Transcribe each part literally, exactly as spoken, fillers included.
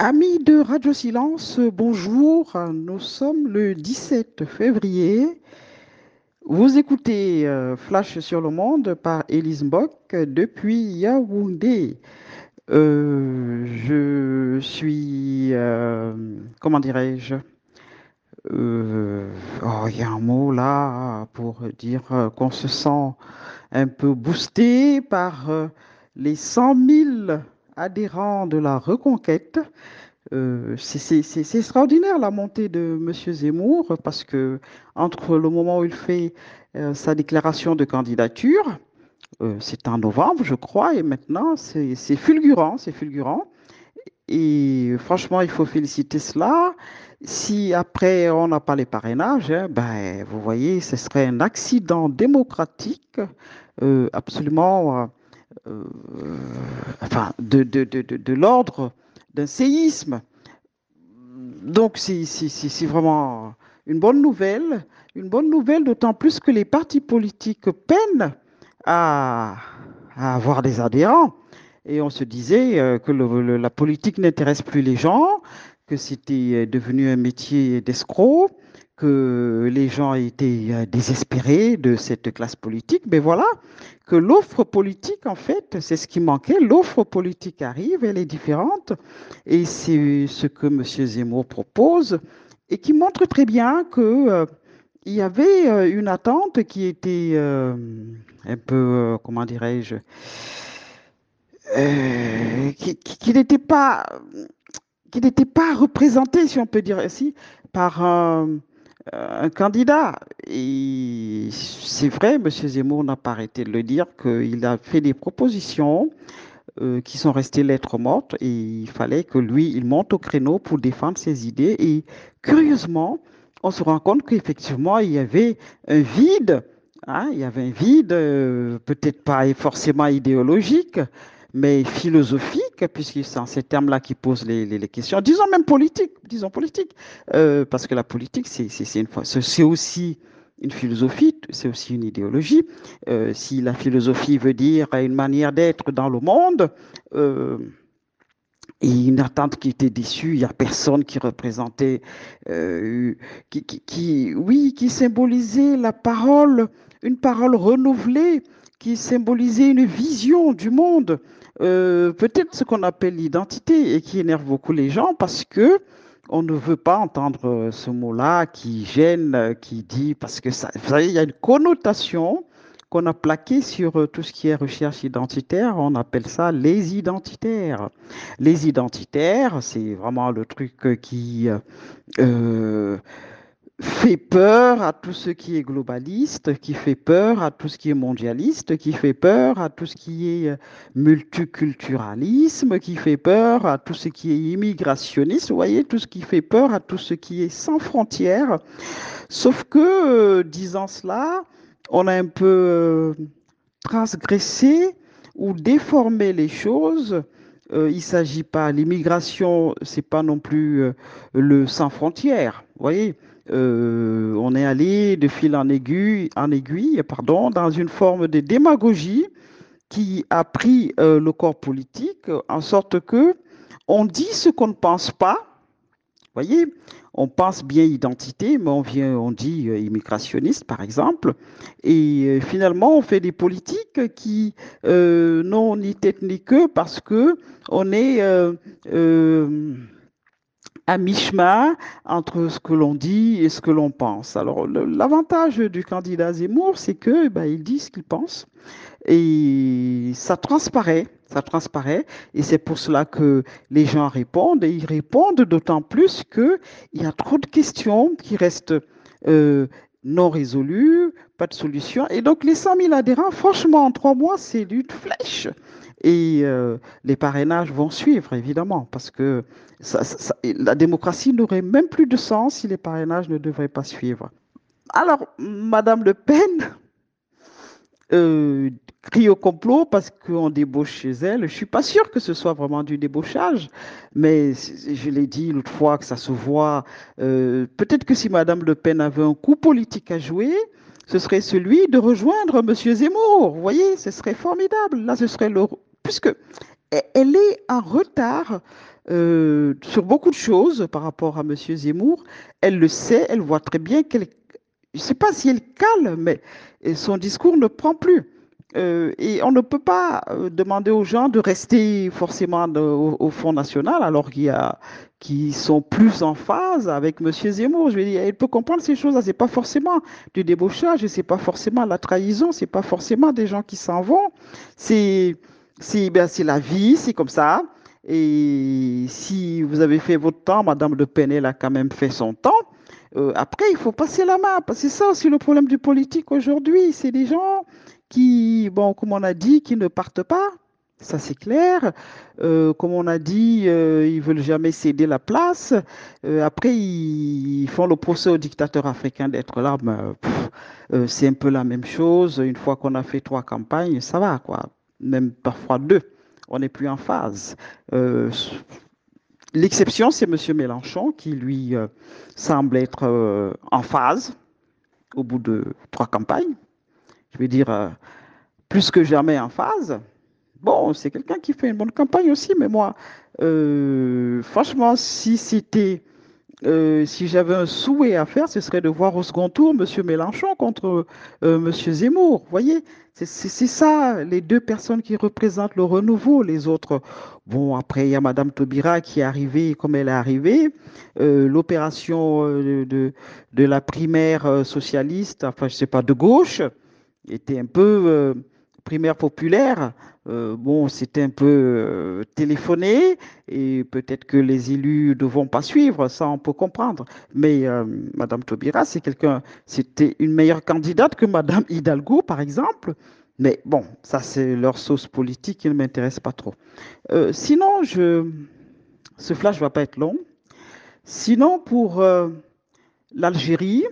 Amis de Radio Silence, bonjour. Nous sommes le dix-sept février. Vous écoutez euh, Flash sur le monde par Élise Mbok depuis Yaoundé. Euh, je suis, euh, comment dirais-je, euh, oh, il y a un mot là pour dire euh, qu'on se sent un peu boosté par euh, les cent mille adhérents de la Reconquête. Euh, c'est c'est- c'est- c'est extraordinaire la montée de Monsieur Zemmour parce que entre le moment où il fait euh, sa déclaration de candidature, euh, c'est en novembre, je crois, et maintenant c'est c'est fulgurant, c'est fulgurant. Et franchement, il faut féliciter cela. Si après on n'a pas les parrainages, hein, ben, vous voyez, ce serait un accident démocratique euh, absolument, euh, euh, enfin, de, de, de, de, de l'ordre d'un séisme. Donc, c'est c'est- c'est- c'est vraiment une bonne nouvelle. Une bonne nouvelle, d'autant plus que les partis politiques peinent à, à avoir des adhérents. Et on se disait euh, que le- le- la politique n'intéresse plus les gens, que c'était euh, devenu un métier d'escroc, que les gens étaient euh, désespérés de cette classe politique. Mais voilà, que l'offre politique, en fait, c'est ce qui manquait. L'offre politique arrive, elle est différente. Et c'est ce que M. Zemmour propose et qui montre très bien que, euh, il y avait euh, une attente qui était euh, un peu, euh, comment dirais-je, euh, qui, qui- qui n'était pas, qui n'était pas représentée, si on peut dire ainsi, par un, un candidat. Et c'est vrai, M. Zemmour n'a pas arrêté de le dire, qu'il a fait des propositions euh, qui sont restées lettres mortes et il fallait que lui, il monte au créneau pour défendre ses idées. Et curieusement, on se rend compte qu'effectivement, il y avait un vide, hein, il y avait un vide, euh, peut-être pas forcément idéologique, mais philosophique, puisque c'est en ces termes-là qu'il pose les, les- les questions, disons même politique, disons politique, euh, parce que la politique, c'est c'est- c'est une fois- c'est- c'est aussi une philosophie, c'est aussi une idéologie. Euh, si la philosophie veut dire une manière d'être dans le monde, euh, et une attente qui était déçue, il n'y a personne qui représentait, euh, qui, qui, qui, oui, qui symbolisait la parole, une parole renouvelée, qui symbolisait une vision du monde, euh, peut-être ce qu'on appelle l'identité et qui énerve beaucoup les gens parce que on ne veut pas entendre ce mot-là qui gêne, qui dit, parce que ça, vous savez, il y a une connotation qu'on a plaquée sur euh, tout ce qui est recherche identitaire, on appelle ça les identitaires. Les identitaires, c'est vraiment le truc euh, qui euh, fait peur à tout ce qui est globaliste, qui fait peur à tout ce qui est mondialiste, qui fait peur à tout ce qui est euh, multiculturalisme, qui fait peur à tout ce qui est immigrationniste, vous voyez, tout ce qui fait peur à tout ce qui est sans frontières. Sauf que, euh, disant cela, on a un peu euh, transgresser ou déformer les choses. Euh, il ne s'agit pas, l'immigration, c'est pas non plus euh, le sans frontières. Vous voyez, Euh, on est allé de fil en aiguille, en aiguille, pardon, dans une forme de démagogie qui a pris euh, le corps politique en sorte que on dit ce qu'on ne pense pas, voyez, on pense bien identité, mais on vient, on dit euh, immigrationniste, par exemple, et euh, finalement, on fait des politiques qui euh, n'ont ni tête ni queue parce que on est euh, euh, à mi-chemin entre ce que l'on dit et ce que l'on pense. Alors, le- l'avantage du candidat Zemmour, c'est que ben, il dit ce qu'il pense. Et ça transparaît, ça transparaît. Et c'est pour cela que les gens répondent. Et ils répondent d'autant plus qu'il y a trop de questions qui restent euh, non résolues, pas de solution. Et donc, les cent mille adhérents, franchement, en trois mois, c'est une flèche. Et euh, les parrainages vont suivre, évidemment, parce que ça- ça- ça- la démocratie n'aurait même plus de sens si les parrainages ne devraient pas suivre. Alors, Madame Le Pen, euh, crie au complot parce qu'on débauche chez elle. Je ne suis pas sûre que ce soit vraiment du débauchage, mais je l'ai dit l'autre fois que ça se voit. Euh, peut-être que si Madame Le Pen avait un coup politique à jouer, ce serait celui de rejoindre Monsieur Zemmour. Vous voyez, ce serait formidable. Là, ce serait le... Puisque elle est en retard euh, sur beaucoup de choses par rapport à M. Zemmour. Elle le sait, elle voit très bien qu'elle, je ne sais pas si elle cale, mais son discours ne prend plus. Euh, et on ne peut pas euh, demander aux gens de rester forcément de- au, au Front National alors qu'il y a qui sont plus en phase avec M. Zemmour. Je veux dire, elle peut comprendre ces choses-là. C'est pas forcément du débauchage, c'est pas forcément la trahison, c'est pas forcément des gens qui s'en vont. C'est c'est ben, c'est la vie, c'est comme ça. Et si vous avez fait votre temps, Madame Le Pen, elle a quand même fait son temps. Euh, après, il faut passer la main, parce que c'est ça aussi le problème du politique aujourd'hui. C'est des gens qui, bon, comme on a dit, qui ne partent pas. Ça, c'est clair. Euh, comme on a dit, euh, ils veulent jamais céder la place. Euh, après, ils, ils font le procès aux dictateurs africains d'être là. Mais, pff, euh, c'est un peu la même chose. Une fois qu'on a fait trois campagnes, ça va, quoi. Même parfois deux. On n'est plus en phase. Euh, L'exception, c'est M. Mélenchon qui, lui, euh, semble être euh, en phase au bout de trois campagnes. Je veux dire, euh, plus que jamais en phase. Bon, c'est quelqu'un qui fait une bonne campagne aussi, mais moi, euh, franchement, si c'était euh, si j'avais un souhait à faire, ce serait de voir au second tour M. Mélenchon contre euh, M. Zemmour. Vous voyez, c'est c'est- c'est ça, les deux personnes qui représentent le renouveau. Les autres, bon, après, il y a Mme Taubira qui est arrivée comme elle est arrivée. Euh, L'opération euh, de, de la primaire euh, socialiste, enfin, je ne sais pas, de gauche, était un peu euh, primaire populaire. Euh, bon, c'était un peu euh, téléphoné et peut-être que les élus ne vont pas suivre, ça on peut comprendre. Mais euh, Madame Taubira, c'est quelqu'un, c'était une meilleure candidate que Madame Hidalgo, par exemple. Mais bon, ça c'est leur sauce politique qui ne m'intéresse pas trop. Euh, sinon, je, ce flash ne va pas être long. Sinon, pour euh, l'Algérie,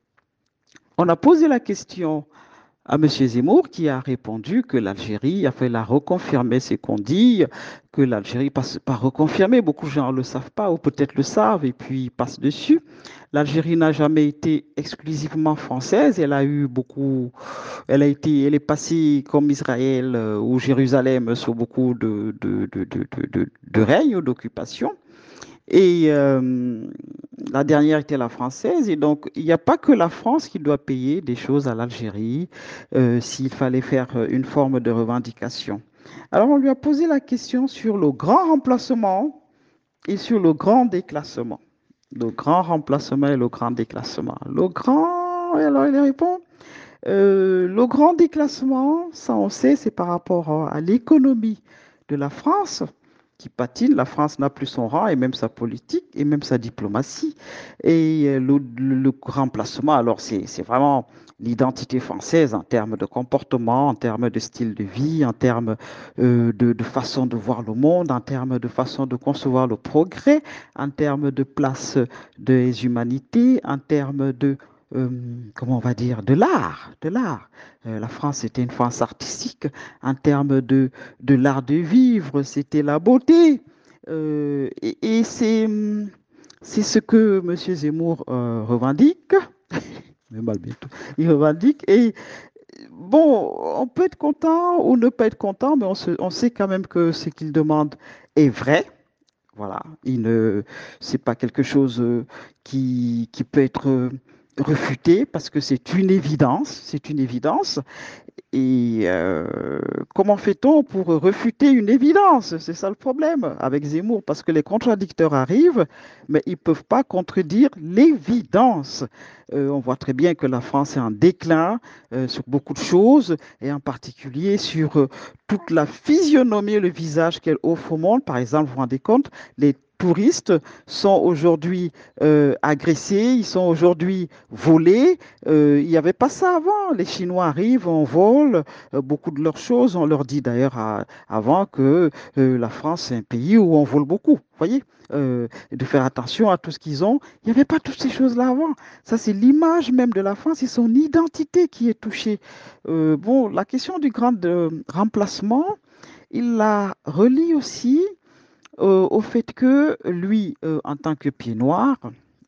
on a posé la question à M. Zemmour qui a répondu que l'Algérie a fait la reconfirmer, c'est qu'on dit que l'Algérie passe par reconfirmer, beaucoup de gens ne le savent pas ou peut-être le savent et puis ils passent dessus. L'Algérie n'a jamais été exclusivement française, elle a eu beaucoup, elle a été, elle est passée comme Israël euh, ou Jérusalem sur beaucoup de, de, de, de, de, de, de règne ou d'occupation. Et euh, la dernière était la française. Et donc, il n'y a pas que la France qui doit payer des choses à l'Algérie euh, s'il fallait faire euh, une forme de revendication. Alors, on lui a posé la question sur le grand remplacement et sur le grand déclassement. Le grand remplacement et le grand déclassement. Le grand, et alors il répond, euh, le grand déclassement, ça on sait, c'est par rapport à l'économie de la France qui patine. La France n'a plus son rang et même sa politique et même sa diplomatie. Et euh, le, le- le remplacement, alors c'est c'est vraiment l'identité française en termes de comportement, en termes de style de vie, en termes euh, de, de façon de voir le monde, en termes de façon de concevoir le progrès, en termes de place des humanités, en termes de euh, comment on va dire, de l'art, de l'art. Euh, la France était une France artistique en termes de, de l'art de vivre, c'était la beauté. Euh, et et c'est, hum, c'est ce que M. Zemmour euh, revendique. Mais mal bientôt. Il revendique. Et bon, on peut être content ou ne pas être content, mais on, se- on sait quand même que ce qu'il demande est vrai. Voilà, il ne, c'est pas quelque chose euh, qui, qui peut être euh, refuté parce que c'est une évidence, c'est une évidence. Et euh, comment fait-on pour refuter une évidence? C'est ça le problème avec Zemmour, parce que les contradicteurs arrivent, mais ils ne peuvent pas contredire l'évidence. Euh, on voit très bien que la France est en déclin euh, sur beaucoup de choses, et en particulier sur euh, toute la physionomie et le visage qu'elle offre au monde. Par exemple, vous vous rendez compte, les touristes sont aujourd'hui euh, agressés, ils sont aujourd'hui volés. Euh, il n'y avait pas ça avant. Les Chinois arrivent, on vole euh, beaucoup de leurs choses. On leur dit d'ailleurs à- avant que euh, la France, c'est un pays où on vole beaucoup. Vous voyez, Euh, de faire attention à tout ce qu'ils ont. Il n'y avait pas toutes ces choses-là avant. Ça, c'est l'image même de la France et son identité qui est touchée. Euh, bon, la question du grand euh, remplacement, il la relie aussi euh, au fait que lui, euh, en tant que pied noir,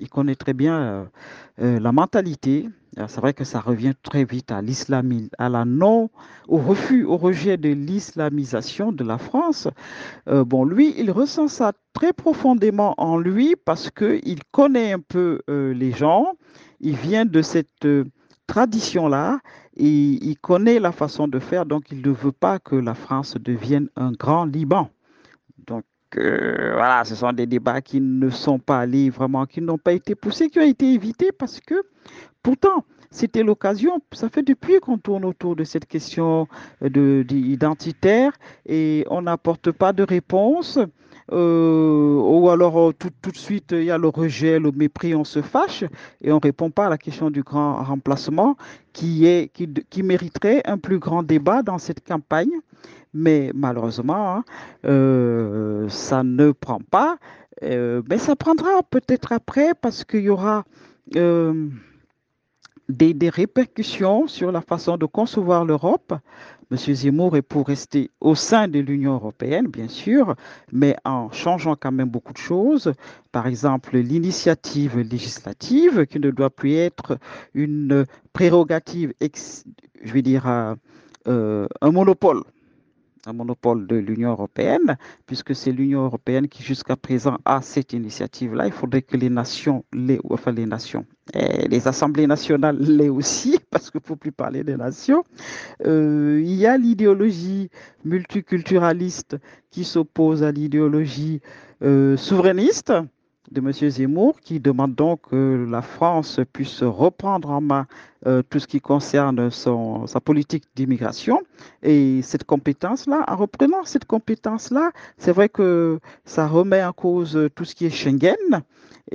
il connaît très bien euh, euh, la mentalité. Euh, C'est vrai que ça revient très vite à l'islamisme, à la non, au refus, au rejet de l'islamisation de la France. Euh, bon, lui, il ressent ça très profondément en lui parce qu'il connaît un peu euh, les gens. Il vient de cette euh, tradition-là et il connaît la façon de faire. Donc, il ne veut pas que la France devienne un grand Liban. Donc, euh, voilà, ce sont des débats qui ne sont pas allés vraiment, qui n'ont pas été poussés, qui ont été évités parce que pourtant, c'était l'occasion. Ça fait depuis qu'on tourne autour de cette question de, de- identitaire et on n'apporte pas de réponse. Euh, ou alors euh, tout, tout de suite, il y a le rejet, le mépris, on se fâche et on ne répond pas à la question du grand remplacement qui est, qui, qui mériterait un plus grand débat dans cette campagne. Mais malheureusement, hein, euh, ça ne prend pas. Euh, mais ça prendra peut-être après parce qu'il y aura euh, des, des répercussions sur la façon de concevoir l'Europe. Monsieur Zemmour est pour rester au sein de l'Union européenne, bien sûr, mais en changeant quand même beaucoup de choses. Par exemple, l'initiative législative, qui ne doit plus être une prérogative, ex- je vais dire, euh, euh, un monopole un monopole de l'Union européenne, puisque c'est l'Union européenne qui jusqu'à présent a cette initiative-là. Il faudrait que les nations, les, enfin les nations, et les assemblées nationales l'aient aussi, parce qu'il ne faut plus parler des nations. Euh, il y a l'idéologie multiculturaliste qui s'oppose à l'idéologie euh, souverainiste de M. Zemmour, qui demande donc que la France puisse reprendre en main euh, tout ce qui concerne son, sa politique d'immigration. Et cette compétence-là, en reprenant cette compétence-là, c'est vrai que ça remet en cause tout ce qui est Schengen.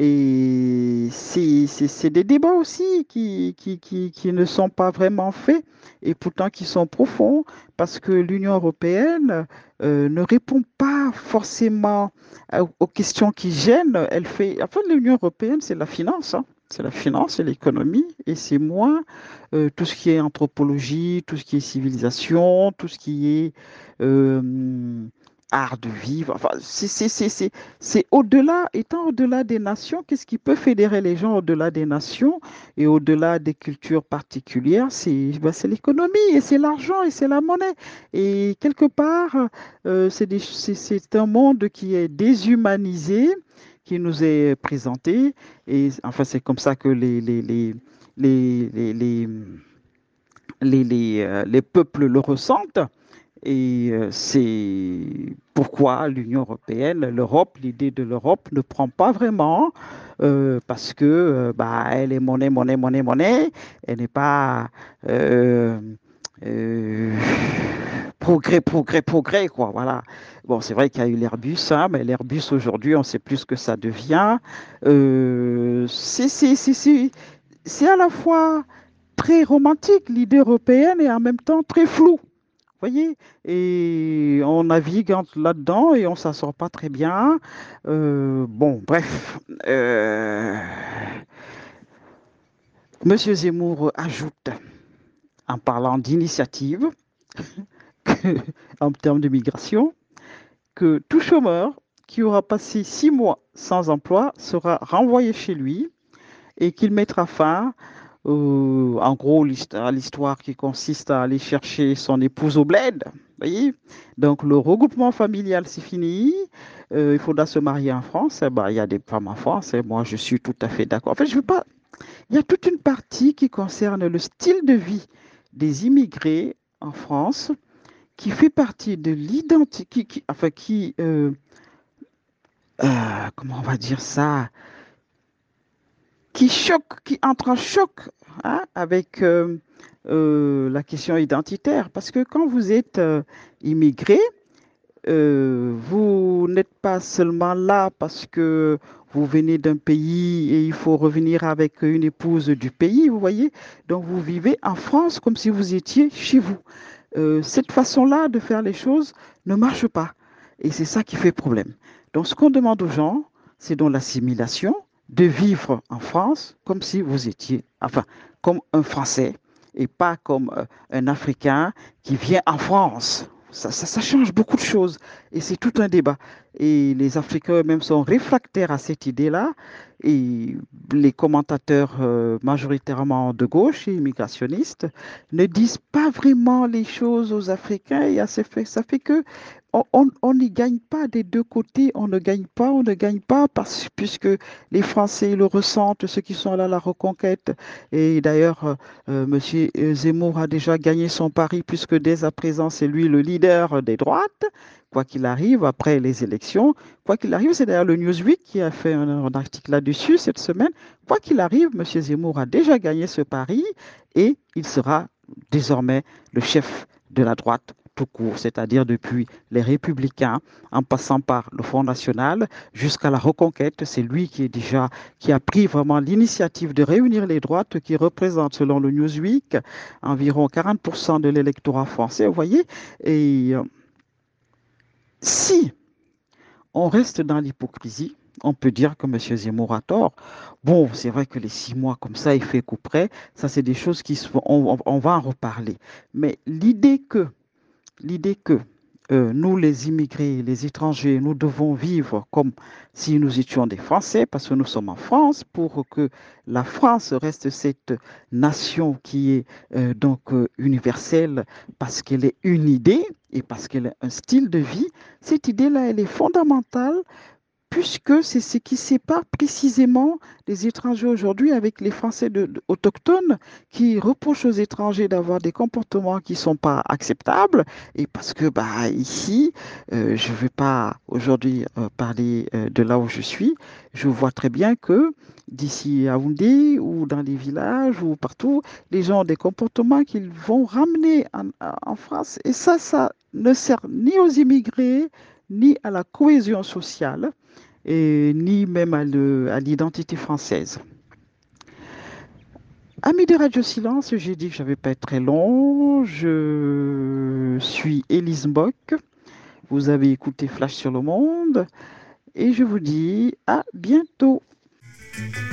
Et c'est c'est- c'est des débats aussi qui, qui, qui, qui ne sont pas vraiment faits et pourtant qui sont profonds parce que l'Union européenne euh, ne répond pas forcément à- aux questions qui gênent. Elle fait, en fait, l'Union européenne, c'est la finance, hein. C'est la finance, c'est l'économie, et c'est moins euh, tout ce qui est anthropologie, tout ce qui est civilisation, tout ce qui est euh, art de vivre. Enfin, c'est c'est- c'est- c'est- c'est au-delà, étant au-delà des nations, qu'est-ce qui peut fédérer les gens au-delà des nations et au-delà des cultures particulières? C'est ben, c'est l'économie et c'est l'argent et c'est la monnaie. Et quelque part, euh, c'est des- c'est- c'est un monde qui est déshumanisé, qui nous est présenté. Et enfin, c'est comme ça que les, les, les, les, les, les, les, les, euh, les peuples le ressentent. Et euh, c'est pourquoi l'Union européenne, l'Europe, l'idée de l'Europe ne prend pas vraiment euh, parce que euh, bah, elle est monnaie, monnaie, monnaie, monnaie. Elle n'est pas euh, euh, progrès, progrès, progrès, quoi. Voilà. Bon, c'est vrai qu'il y a eu l'Airbus, hein, mais l'Airbus aujourd'hui, on ne sait plus ce que ça devient. Euh, c'est c'est- c'est- c'est- c'est à la fois très romantique, l'idée européenne, et en même temps très floue voyez, et on navigue entre- là-dedans et on s'en sort pas très bien. Euh, bon, bref. Euh, Monsieur Zemmour ajoute, en parlant d'initiative, en termes de migration, que tout chômeur qui aura passé six mois sans emploi sera renvoyé chez lui et qu'il mettra fin, euh, en gros, l'hist- à l'histoire qui consiste à aller chercher son épouse au bled. Voyez? Donc, le regroupement familial, c'est fini. Euh, il faudra se marier en France. Eh ben, il y a des femmes en France et moi, je suis tout à fait d'accord. En fait, je veux pas. Il y a toute une partie qui concerne le style de vie des immigrés en France qui fait partie de l'identité, qui, qui- enfin, qui, euh, euh, comment on va dire ça? qui choque, qui entre en choc hein, avec euh, euh, la question identitaire. Parce que quand vous êtes euh, immigré, euh, vous n'êtes pas seulement là parce que vous venez d'un pays et il faut revenir avec une épouse du pays, vous voyez. Donc vous vivez en France comme si vous étiez chez vous. Euh, cette façon-là de faire les choses ne marche pas. Et c'est ça qui fait problème. Donc ce qu'on demande aux gens, c'est dans l'assimilation, de vivre en France comme si vous étiez, enfin, comme un Français et pas comme euh, un Africain qui vient en France. Ça, ça, ça change beaucoup de choses et c'est tout un débat. Et les Africains eux-mêmes sont réfractaires à cette idée-là et les commentateurs euh, majoritairement de gauche et immigrationnistes ne disent pas vraiment les choses aux Africains et à ce fait, ça fait que on on- on n'y gagne pas des deux côtés, on ne gagne pas, on ne gagne pas parce, puisque les Français le ressentent, ceux qui sont là à la reconquête. Et d'ailleurs, euh, euh, Monsieur Zemmour a déjà gagné son pari puisque dès à présent, c'est lui le leader des droites, quoi qu'il arrive, après les élections. Quoi qu'il arrive, c'est d'ailleurs le Newsweek qui a fait un, un article là-dessus cette semaine. Quoi qu'il arrive, M. Zemmour a déjà gagné ce pari et il sera désormais le chef de la droite tout court, c'est-à-dire depuis les Républicains, en passant par le Front National jusqu'à la Reconquête. C'est lui qui est déjà, qui a pris vraiment l'initiative de réunir les droites qui représentent, selon le Newsweek, environ quarante pour cent de l'électorat français, vous voyez. Et euh, si on reste dans l'hypocrisie, on peut dire que M. Zemmour a tort. Bon, c'est vrai que les six mois comme ça, il fait coup près, ça c'est des choses qui se font, on, on- on va en reparler. Mais l'idée que, l'idée que euh, nous, les immigrés, les étrangers, nous devons vivre comme si nous étions des Français, parce que nous sommes en France, pour que la France reste cette nation qui est euh, donc euh, universelle, parce qu'elle est une idée et parce qu'elle est un style de vie. Cette idée-là, elle est fondamentale puisque c'est ce qui sépare précisément les étrangers aujourd'hui avec les Français de- de- autochtones qui reprochent aux étrangers d'avoir des comportements qui ne sont pas acceptables. Et parce que bah, ici, euh, je ne vais pas aujourd'hui euh, parler euh, de là où je suis, je vois très bien que d'ici à Houndé ou dans les villages ou partout, les gens ont des comportements qu'ils vont ramener en, en France. Et ça, ça ne sert ni aux immigrés, ni à la cohésion sociale et ni même à le- à l'identité française. Amis de Radio Silence, j'ai dit que je ne vais pas être très long. Je suis Élise Bock. Vous avez écouté Flash sur le monde et je vous dis à bientôt.